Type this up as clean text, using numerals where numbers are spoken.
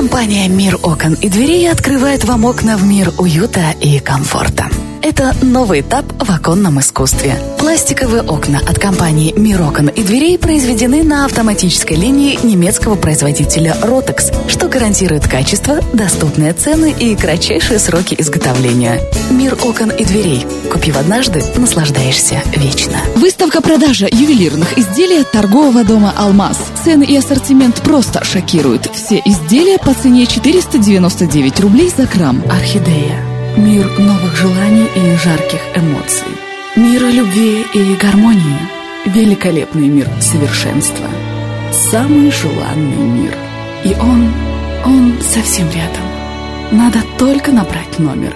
Компания «Мир окон и дверей» открывает вам окна в мир уюта и комфорта. Это новый этап в оконном искусстве. Пластиковые окна от компании «Мир окон и дверей» произведены на автоматической линии немецкого производителя Rotex, что гарантирует качество, доступные цены и кратчайшие сроки изготовления. «Мир окон и дверей». Купив однажды, наслаждаешься вечно. Выставка-продажа ювелирных изделий от торгового дома «Алмаз». Цены и ассортимент просто шокируют. Все изделия по цене 499 рублей за грамм. Орхидея. Мир новых желаний и жарких эмоций. Мир любви и гармонии. Великолепный мир совершенства. Самый желанный мир. И он совсем рядом. Надо только набрать номер.